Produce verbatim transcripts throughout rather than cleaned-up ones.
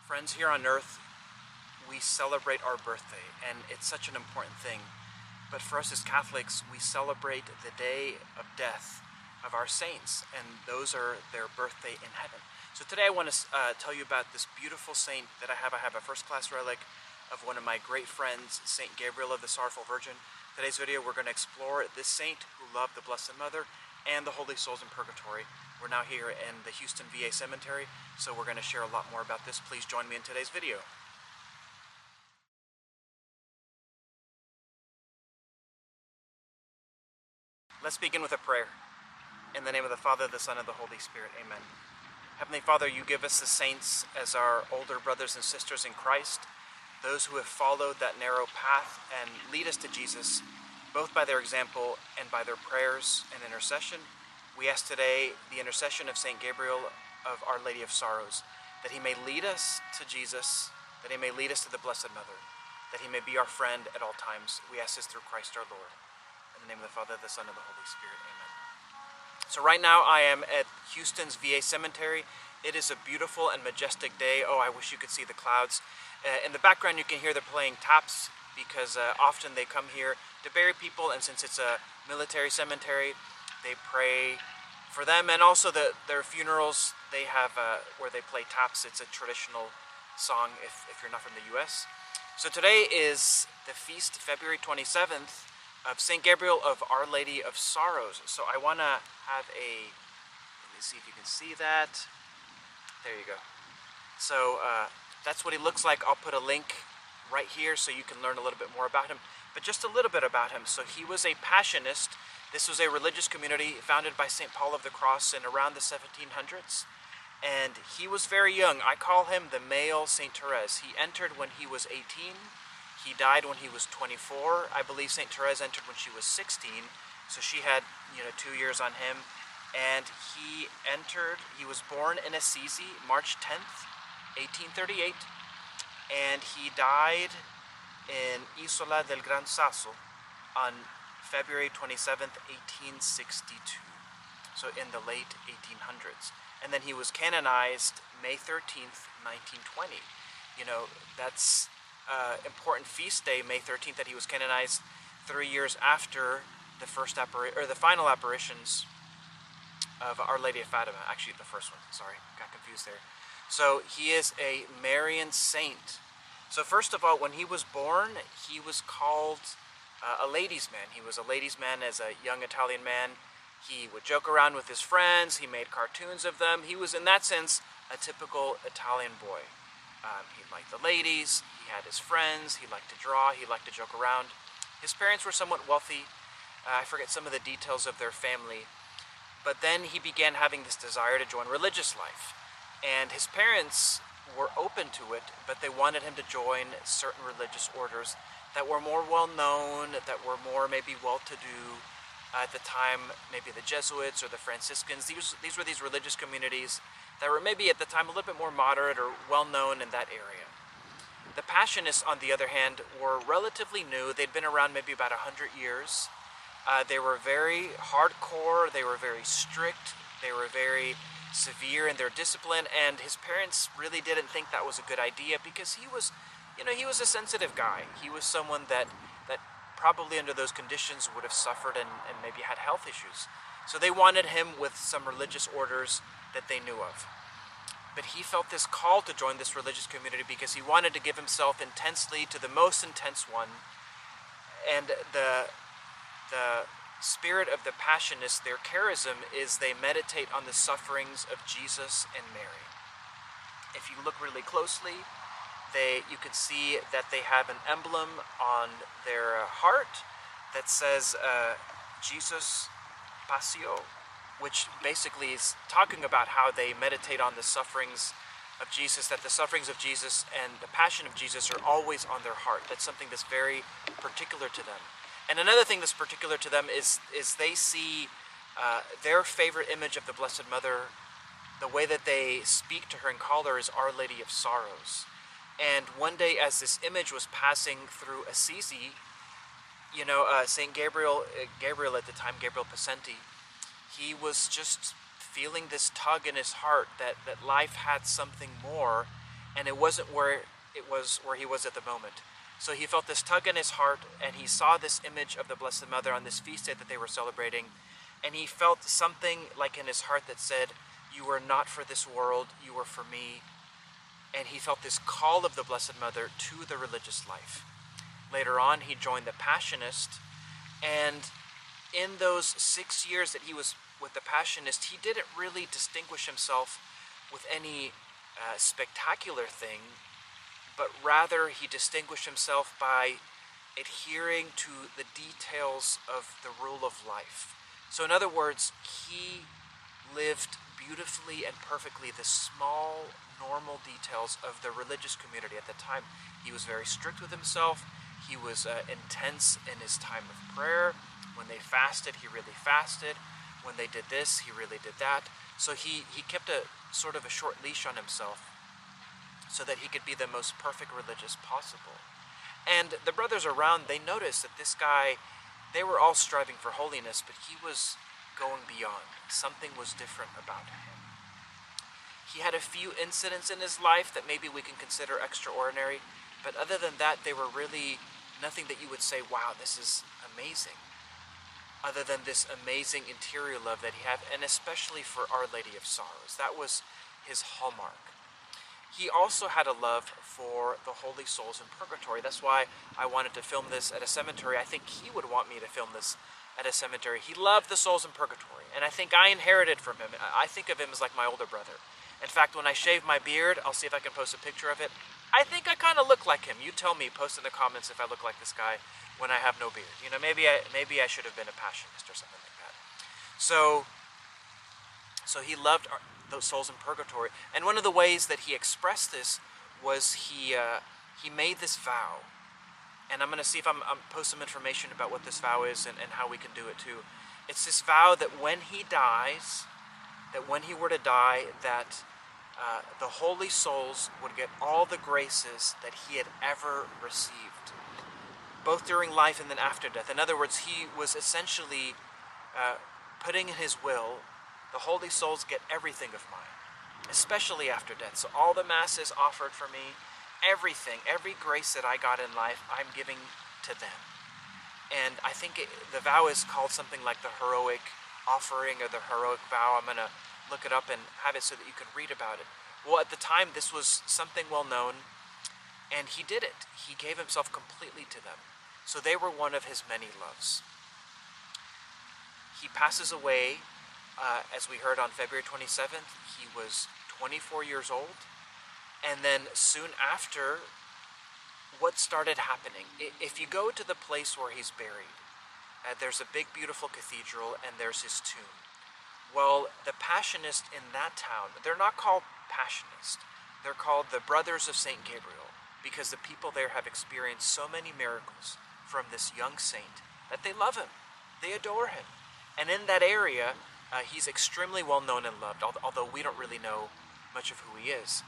Friends, here on earth, we celebrate our birthday, and it's such an important thing. But for us as Catholics, we celebrate the day of death of our saints, and those are their birthday in heaven. So today I want to uh, tell you about this beautiful saint that I have. I have a first-class relic of one of my great friends, Saint Gabriel of the Sorrowful Virgin. Today's video, we're going to explore this saint who loved the Blessed Mother and the holy souls in purgatory. We're now here in the Houston V A Cemetery, so we're going to share a lot more about this. Please join me in today's video. Let's begin with a prayer. In the name of the Father, the Son, and the Holy Spirit, amen. Heavenly Father, you give us the saints as our older brothers and sisters in Christ, those who have followed that narrow path and lead us to Jesus, both by their example and by their prayers and intercession. We ask today the intercession of Saint Gabriel of Our Lady of Sorrows, that he may lead us to Jesus, that he may lead us to the Blessed Mother, that he may be our friend at all times. We ask this through Christ our Lord. In the name of the Father, the Son, and the Holy Spirit, amen. So right now I am at Houston's V A Cemetery. It is a beautiful and majestic day. Oh, I wish you could see the clouds. Uh, in the background you can hear they're playing taps, because uh, often they come here to bury people, and since it's a military cemetery, they pray for them, and also the, their funerals, they have uh, where they play taps. It's a traditional song if, if you're not from the U S. So today is the feast, February twenty-seventh, of Saint Gabriel of Our Lady of Sorrows. So I want to have a, let me see if you can see that. There you go. So uh, that's what he looks like. I'll put a link right here so you can learn a little bit more about him. But just a little bit about him. So he was a Passionist. This was a religious community founded by Saint Paul of the Cross in around the seventeen hundreds. And he was very young. I call him the male Saint Therese. He entered when he was eighteen. He died when he was twenty-four. I believe Saint Therese entered when she was sixteen. So she had, you know, two years on him. And he entered, he was born in Assisi, March tenth, eighteen thirty-eight. And he died in Isola del Gran Sasso on February twenty-seventh, eighteen sixty-two. So in the late eighteen hundreds. And then he was canonized May thirteenth, nineteen twenty. You know, that's uh, important feast day, May thirteenth, that he was canonized three years after the first appari- or the final apparitions of Our Lady of Fatima. Actually, the first one. Sorry, got confused there. So he is a Marian saint. So first of all, when he was born, he was called uh, a ladies' man. He was a ladies' man as a young Italian man. He would joke around with his friends. He made cartoons of them. He was, in that sense, a typical Italian boy. Um, he liked the ladies. He had his friends. He liked to draw. He liked to joke around. His parents were somewhat wealthy. Uh, I forget some of the details of their family. But then he began having this desire to join religious life. And his parents were open to it, but they wanted him to join certain religious orders that were more well-known, that were more maybe well-to-do uh, at the time, maybe the Jesuits or the Franciscans. These, these were these religious communities that were maybe at the time a little bit more moderate or well-known in that area. The Passionists, on the other hand, were relatively new. They'd been around maybe about a hundred years. Uh, they were very hardcore, they were very strict, they were very severe in their discipline, and his parents really didn't think that was a good idea, because he was, you know, he was a sensitive guy. He was someone that, that probably under those conditions would have suffered and, and maybe had health issues. So they wanted him with some religious orders that they knew of. But he felt this call to join this religious community because he wanted to give himself intensely to the most intense one. And the, the spirit of the Passionists, their charism, is they meditate on the sufferings of Jesus and Mary. If you look really closely, they you can see that they have an emblem on their heart that says uh, Jesus Passio, which basically is talking about how they meditate on the sufferings of Jesus, that the sufferings of Jesus and the passion of Jesus are always on their heart. That's something that's very particular to them. And another thing that's particular to them is, is they see uh, their favorite image of the Blessed Mother, the way that they speak to her and call her, is Our Lady of Sorrows. And one day, as this image was passing through Assisi, you know, uh, Saint Gabriel, uh, Gabriel at the time, Gabriel Possenti, he was just feeling this tug in his heart that, that life had something more, and it wasn't where it was where he was at the moment. So he felt this tug in his heart, and he saw this image of the Blessed Mother on this feast day that they were celebrating, and he felt something like in his heart that said, "You are not for this world, you are for me." And he felt this call of the Blessed Mother to the religious life. Later on, he joined the Passionist, and in those six years that he was with the Passionist, he didn't really distinguish himself with any uh, spectacular thing, but rather he distinguished himself by adhering to the details of the rule of life. So in other words, he lived beautifully and perfectly the small, normal details of the religious community at the time. He was very strict with himself. He was uh, intense in his time of prayer. When they fasted, he really fasted. When they did this, he really did that. So he, he kept a sort of a short leash on himself so that he could be the most perfect religious possible. And the brothers around, they noticed that this guy, they were all striving for holiness, but he was going beyond. Something was different about him. He had a few incidents in his life that maybe we can consider extraordinary, but other than that, they were really nothing that you would say, wow, this is amazing. Other than this amazing interior love that he had, and especially for Our Lady of Sorrows. That was his hallmark. He also had a love for the holy souls in purgatory. That's why I wanted to film this at a cemetery. I think he would want me to film this at a cemetery. He loved the souls in purgatory, and I think I inherited from him. I think of him as like my older brother. In fact, when I shave my beard, I'll see if I can post a picture of it. I think I kind of look like him. You tell me, post in the comments if I look like this guy when I have no beard. You know, maybe I maybe I should have been a Passionist or something like that. So, so he loved our, those souls in purgatory, and one of the ways that he expressed this was he uh, he made this vow, and I'm going to see if I'm, I'm post some information about what this vow is and, and how we can do it too. It's this vow that when he dies, that when he were to die, that uh, the holy souls would get all the graces that he had ever received, both during life and then after death. In other words, he was essentially uh, putting in his will, the holy souls get everything of mine, especially after death. So all the masses offered for me, everything, every grace that I got in life, I'm giving to them. And I think it, the vow is called something like the heroic offering or the heroic vow. I'm going to look it up and have it so that you can read about it. Well, at the time, this was something well known, and he did it. He gave himself completely to them. So they were one of his many loves. He passes away, uh, as we heard, on February twenty-seventh. He was twenty-four years old. And then soon after, what started happening? If you go to the place where he's buried, uh, there's a big, beautiful cathedral, and there's his tomb. Well, the Passionists in that town, they're not called Passionists. They're called the Brothers of Saint Gabriel, because the people there have experienced so many miracles from this young saint that they love him. They adore him. And in that area, uh, he's extremely well known and loved, although we don't really know much of who he is.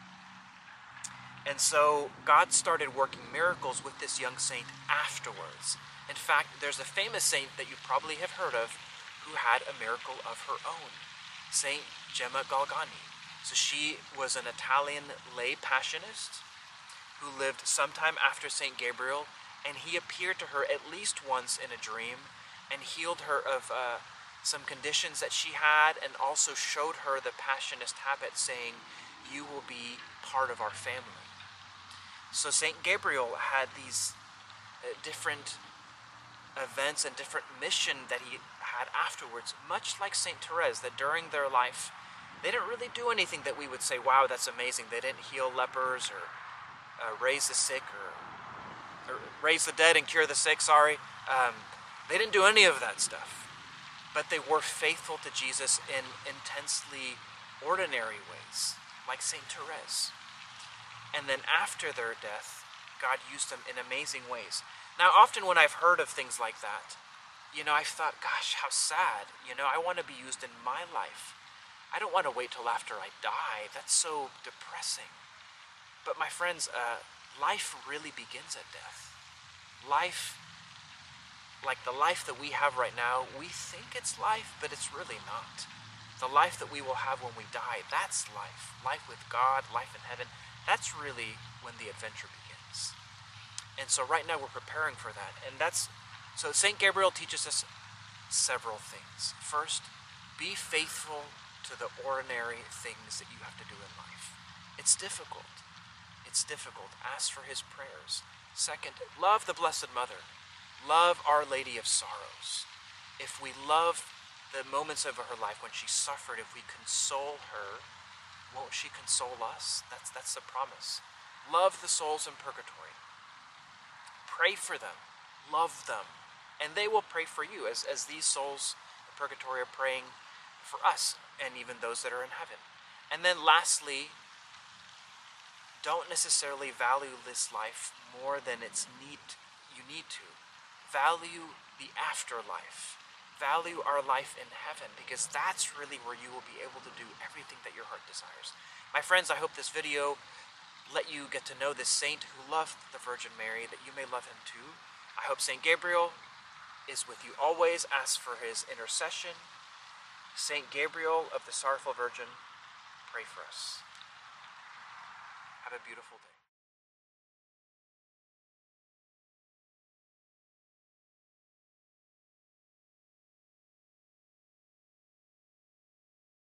And so God started working miracles with this young saint afterwards. In fact, there's a famous saint that you probably have heard of who had a miracle of her own, Saint Gemma Galgani. So she was an Italian lay Passionist who lived sometime after Saint Gabriel, and he appeared to her at least once in a dream and healed her of uh, some conditions that she had, and also showed her the Passionist habit, saying, "You will be part of our family." So Saint Gabriel had these uh, different events and different mission that he had afterwards, much like Saint Therese, that during their life, they didn't really do anything that we would say, wow, that's amazing. They didn't heal lepers or uh, raise the sick or, or raise the dead and cure the sick, sorry. Um, they didn't do any of that stuff. But they were faithful to Jesus in intensely ordinary ways, like Saint Therese. And then after their death, God used them in amazing ways. Now, often when I've heard of things like that, you know, I've thought, gosh, how sad. You know, I want to be used in my life. I don't want to wait till after I die. That's so depressing. But my friends, uh, life really begins at death. Life, like the life that we have right now, we think it's life, but it's really not. The life that we will have when we die, that's life. Life with God, life in heaven, that's really when the adventure begins. And so right now we're preparing for that. And that's, so Saint Gabriel teaches us several things. First, be faithful to the ordinary things that you have to do in life. It's difficult. It's difficult. Ask for his prayers. Second, love the Blessed Mother. Love Our Lady of Sorrows. If we love the moments of her life when she suffered, if we console her, won't she console us? That's, that's the promise. Love the souls in purgatory. Pray for them. Love them. And they will pray for you as, as these souls in purgatory are praying for us and even those that are in heaven. And then lastly, don't necessarily value this life more than it's need you need to. Value the afterlife. Value our life in heaven, because that's really where you will be able to do everything that your heart desires. My friends, I hope this video let you get to know this saint who loved the Virgin Mary, that you may love him too. I hope Saint Gabriel is with you always. Ask for his intercession. Saint Gabriel of the Sorrowful Virgin, pray for us. Have a beautiful day.